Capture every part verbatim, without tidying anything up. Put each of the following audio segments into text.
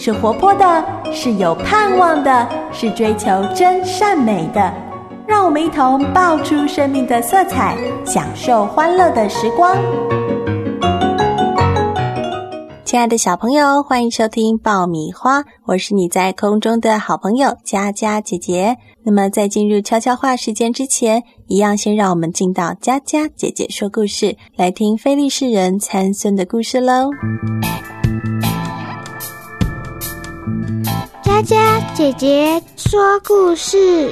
是活泼的，是有盼望的，是追求真善美的。让我们一同爆出生命的色彩，享受欢乐的时光。亲爱的小朋友，欢迎收听爆米花，我是你在空中的好朋友佳佳姐姐。那么在进入悄悄话时间之前，一样先让我们进到佳佳姐姐说故事，来听非利士人参孙的故事咯。 佳佳姐姐说故事。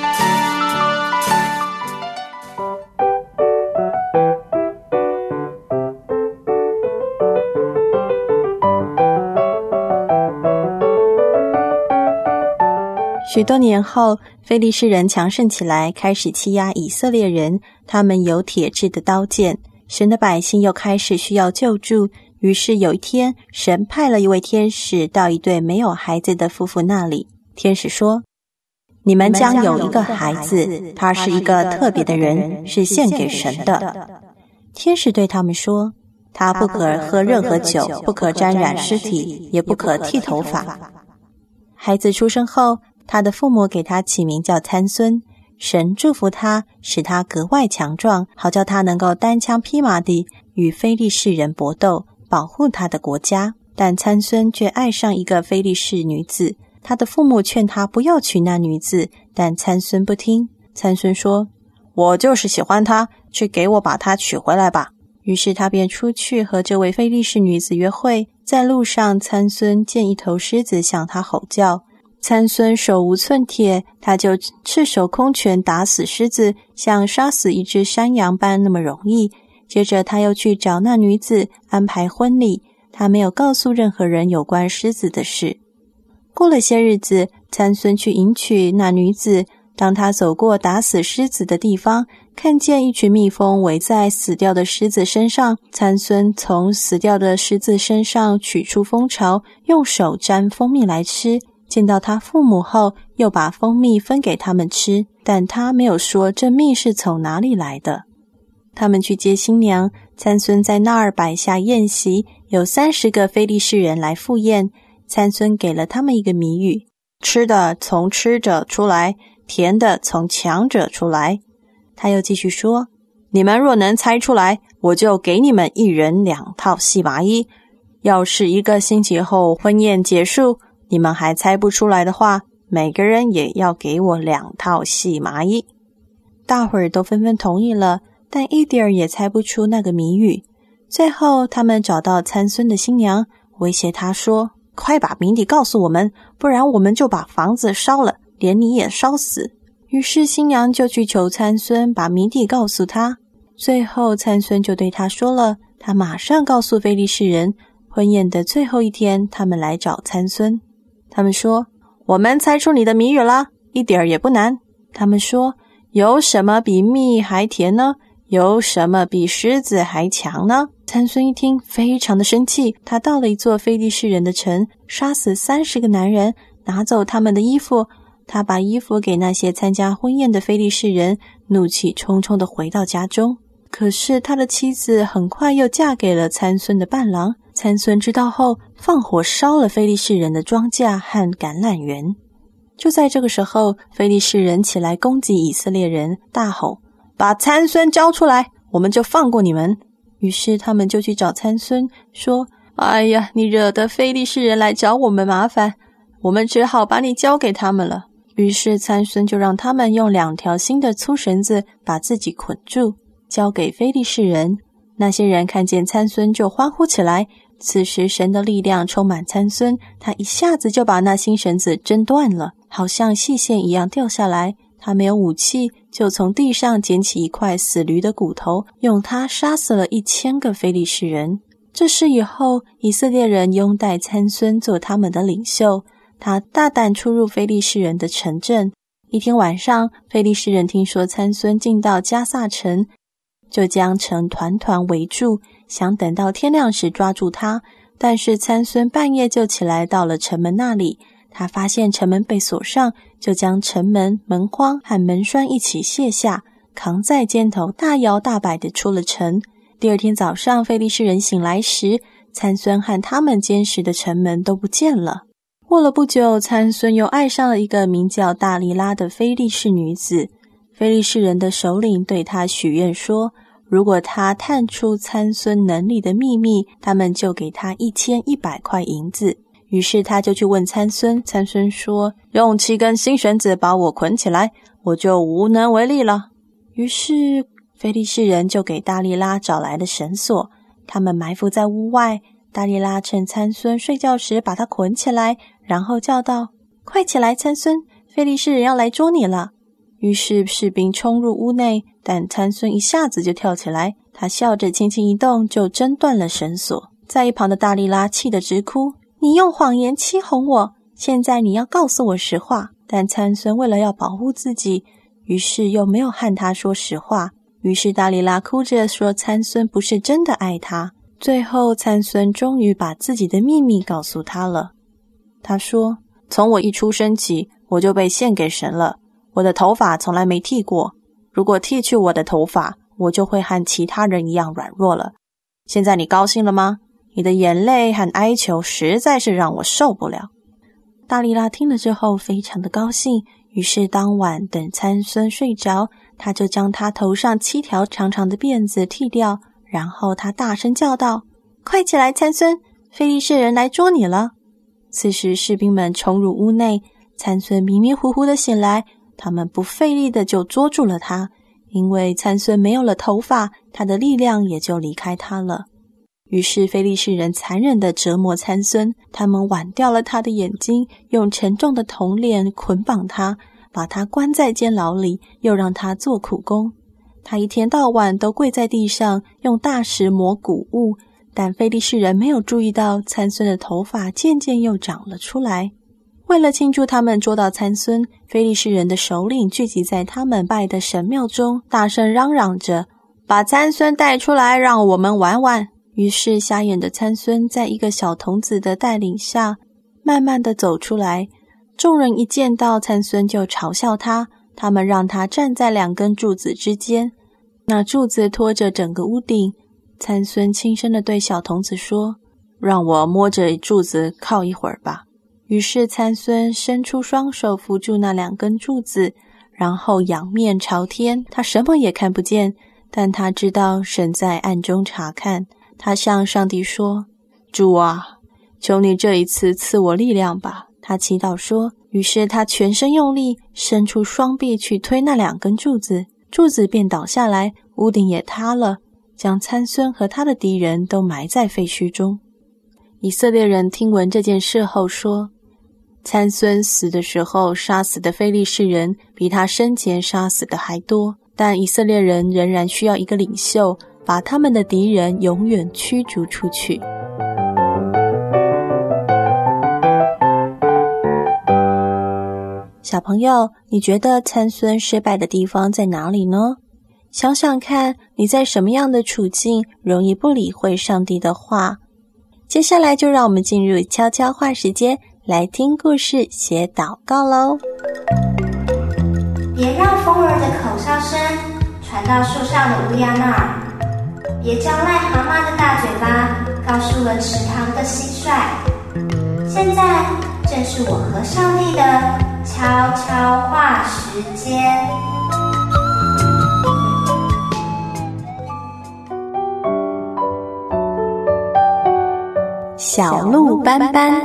许多年后，非利士人强盛起来，开始欺压以色列人。他们有铁制的刀剑，神的百姓又开始需要救助。于是有一天，神派了一位天使到一对没有孩子的夫妇那里。天使说：你们将有一个孩子，他是一个特别的人，是献给神的。天使对他们说：他不可喝任何酒，不可沾染尸体，也不可剃头发。孩子出生后，他的父母给他起名叫参孙。神祝福他，使他格外强壮，好叫他能够单枪匹马地与非利士人搏斗，保护他的国家。但参孙却爱上一个非利士女子，他的父母劝他不要娶那女子，但参孙不听。参孙说：我就是喜欢她，去给我把她娶回来吧。于是他便出去和这位非利士女子约会。在路上，参孙见一头狮子向他吼叫，参孙手无寸铁，他就赤手空拳打死狮子，像杀死一只山羊般那么容易。接着他又去找那女子安排婚礼，他没有告诉任何人有关狮子的事。过了些日子，参孙去迎娶那女子。当他走过打死狮子的地方，看见一群蜜蜂围在死掉的狮子身上，参孙从死掉的狮子身上取出蜂巢，用手沾蜂蜜来吃。见到他父母后，又把蜂蜜分给他们吃，但他没有说这蜜是从哪里来的。他们去接新娘，参孙在那儿摆下宴席，有三十个非利士人来赴宴。参孙给了他们一个谜语：吃的从吃者出来，甜的从强者出来。他又继续说：你们若能猜出来，我就给你们一人两套细麻衣。要是一个星期后婚宴结束，你们还猜不出来的话，每个人也要给我两套细麻衣。大伙儿都纷纷同意了，但一点儿也猜不出那个谜语。最后他们找到参孙的新娘，威胁他说：快把谜底告诉我们，不然我们就把房子烧了，连你也烧死。于是新娘就去求参孙把谜底告诉他。最后参孙就对他说了，他马上告诉非利士人。婚宴的最后一天，他们来找参孙。他们说：我们猜出你的谜语了，一点儿也不难。他们说：有什么比蜜还甜呢？有什么比狮子还强呢？参孙一听非常的生气，他到了一座非利士人的城，杀死三十个男人，拿走他们的衣服。他把衣服给那些参加婚宴的非利士人，怒气冲冲地回到家中。可是他的妻子很快又嫁给了参孙的伴郎。参孙知道后，放火烧了非利士人的庄稼和橄榄园。就在这个时候，非利士人起来攻击以色列人，大吼：把参孙交出来，我们就放过你们。于是他们就去找参孙，说：哎呀，你惹得非利士人来找我们麻烦，我们只好把你交给他们了。于是参孙就让他们用两条新的粗绳子把自己捆住，交给非利士人。那些人看见参孙就欢呼起来。此时神的力量充满参孙，他一下子就把那新绳子挣断了，好像细线一样掉下来。他没有武器，就从地上捡起一块死驴的骨头，用它杀死了一千个非利士人。这事以后，以色列人拥戴参孙做他们的领袖，他大胆出入非利士人的城镇。一天晚上，非利士人听说参孙进到加萨城，就将城团团围住，想等到天亮时抓住他。但是参孙半夜就起来到了城门那里，他发现城门被锁上，就将城门、门框和门栓一起卸下，扛在肩头，大摇大摆地出了城。第二天早上，非利士人醒来时，参孙和他们监视的城门都不见了。 过了不久，参孙又爱上了一个名叫大利拉的非利士女子。非利士人的首领对他许愿说，如果他探出参孙能力的秘密，他们就给他一千一百块银子。于是他就去问参孙，参孙说，用七根新绳子把我捆起来，我就无能为力了。于是非利士人就给大利拉找来了绳索，他们埋伏在屋外。大利拉趁参孙睡觉时把他捆起来，然后叫道，快起来，参孙，非利士人要来捉你了。于是士兵冲入屋内，但参孙一下子就跳起来，他笑着轻轻一动，就挣断了绳索。在一旁的大利拉气得直哭，你用谎言欺哄我，现在你要告诉我实话。但参孙为了要保护自己，于是又没有和他说实话。于是大利拉哭着说参孙不是真的爱他。最后参孙终于把自己的秘密告诉他了。他说，从我一出生起，我就被献给神了，我的头发从来没剃过，如果剃去我的头发，我就会和其他人一样软弱了。现在你高兴了吗？你的眼泪和哀求实在是让我受不了。大利拉听了之后非常的高兴，于是当晚等参孙睡着，他就将他头上七条长长的辫子剃掉，然后他大声叫道，快起来，参孙，非利士人来捉你了。此时士兵们冲入屋内，参孙迷迷糊糊的醒来，他们不费力的就捉住了他，因为参孙没有了头发，他的力量也就离开他了。于是非利士人残忍地折磨参孙，他们剜掉了他的眼睛，用沉重的铜链捆绑他，把他关在监牢里，又让他做苦工。他一天到晚都跪在地上，用大石磨谷物，但非利士人没有注意到参孙的头发渐渐又长了出来。为了庆祝他们捉到参孙，非利士人的首领聚集在他们拜的神庙中，大声嚷嚷着，把参孙带出来，让我们玩玩。于是瞎眼的参孙在一个小童子的带领下慢慢地走出来，众人一见到参孙就嘲笑他，他们让他站在两根柱子之间，那柱子托着整个屋顶。参孙轻声地对小童子说，让我摸着柱子靠一会儿吧。于是参孙伸出双手扶住那两根柱子，然后仰面朝天，他什么也看不见，但他知道神在暗中查看。他向上帝说，主啊，求你这一次赐我力量吧。他祈祷说，于是他全身用力，伸出双臂去推那两根柱子，柱子便倒下来，屋顶也塌了，将参孙和他的敌人都埋在废墟中。以色列人听闻这件事后说，参孙死的时候杀死的非利士人比他生前杀死的还多，但以色列人仍然需要一个领袖，把他们的敌人永远驱逐出去。小朋友，你觉得参孙失败的地方在哪里呢？想想看，你在什么样的处境容易不理会上帝的话？接下来就让我们进入悄悄话时间，来听故事写祷告咯。 别让风儿的口哨声传到树上的乌鸦那儿，别叫癞蛤蟆的大嘴巴告诉了池塘的蟋蟀。现在正是我和上帝的悄悄话时间。 小鹿斑斑。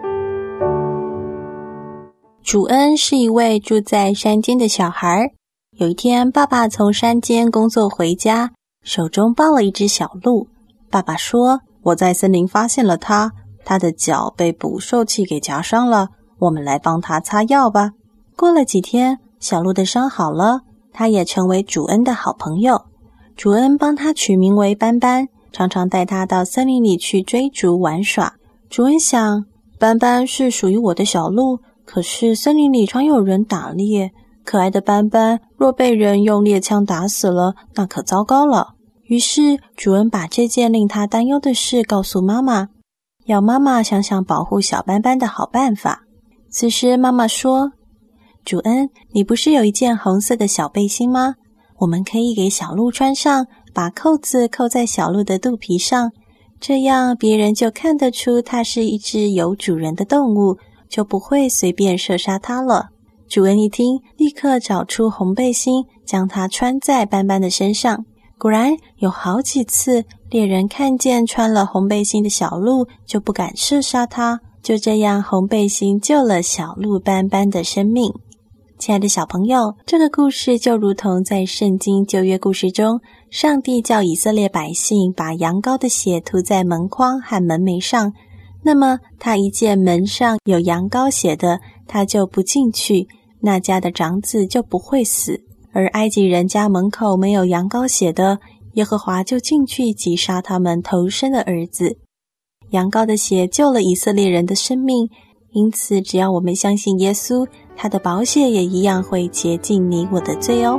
主恩是一位住在山间的小孩。有一天，爸爸从山间工作回家，手中抱了一只小鹿。爸爸说，我在森林发现了它，它的脚被捕兽器给夹伤了，我们来帮它擦药吧。过了几天，小鹿的伤好了，它也成为主恩的好朋友。主恩帮它取名为斑斑，常常带它到森林里去追逐玩耍。主恩想，斑斑是属于我的小鹿，可是森林里常有人打猎，可爱的斑斑若被人用猎枪打死了，那可糟糕了。于是主恩把这件令他担忧的事告诉妈妈，要妈妈想想保护小斑斑的好办法。此时妈妈说，主恩，你不是有一件红色的小背心吗？我们可以给小鹿穿上，把扣子扣在小鹿的肚皮上，这样别人就看得出它是一只有主人的动物， 就不会随便射杀他了。主人一听，立刻找出红背心，将它穿在斑斑的身上。果然有好几次，猎人看见穿了红背心的小鹿，就不敢射杀它。就这样，红背心救了小鹿斑斑的生命。亲爱的小朋友，这个故事就如同在圣经旧约故事中，上帝叫以色列百姓把羊羔的血涂在门框和门楣上，那么他一见门上有羊羔血的，他就不进去，那家的长子就不会死。而埃及人家门口没有羊羔血的，耶和华就进去击杀他们头生的儿子。羊羔的血救了以色列人的生命，因此只要我们相信耶稣，他的宝血也一样会洁净你我的罪哦。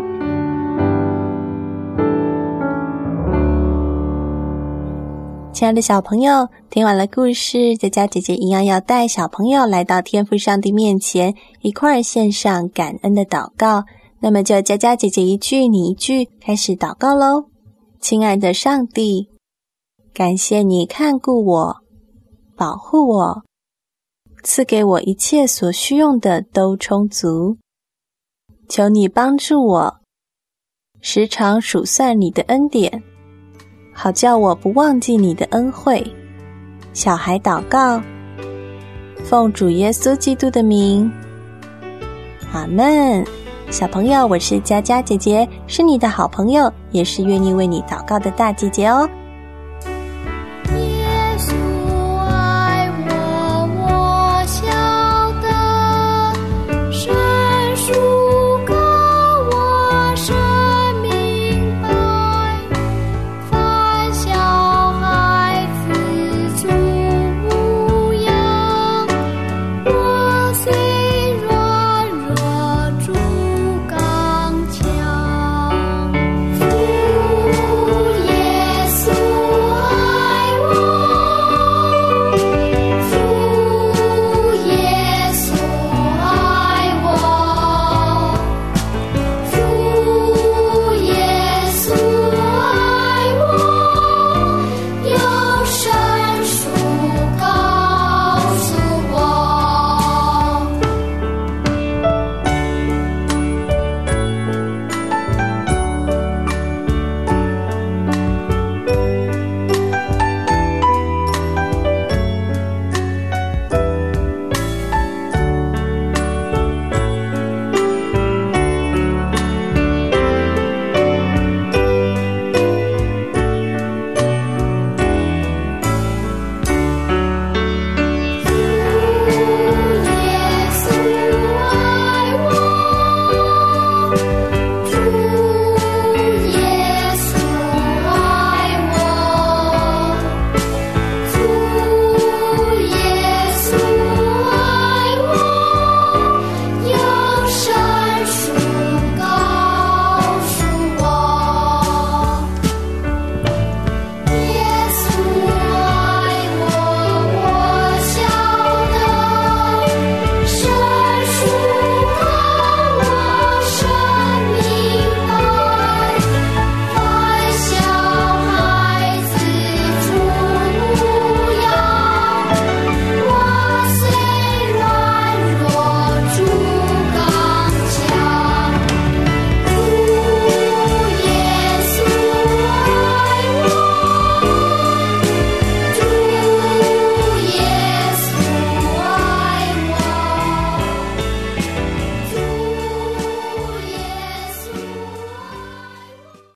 亲爱的小朋友，听完了故事，佳佳姐姐一样要带小朋友来到天父上帝面前，一块儿献上感恩的祷告。那么就佳佳姐姐一句你一句开始祷告咯。亲爱的上帝，感谢你看顾我，保护我，赐给我一切所需用的都充足。求你帮助我，时常数算你的恩典，好叫我不忘记你的恩惠。小孩祷告，奉主耶稣基督的名，阿们。小朋友，我是佳佳姐姐，是你的好朋友，也是愿意为你祷告的大姐姐哦。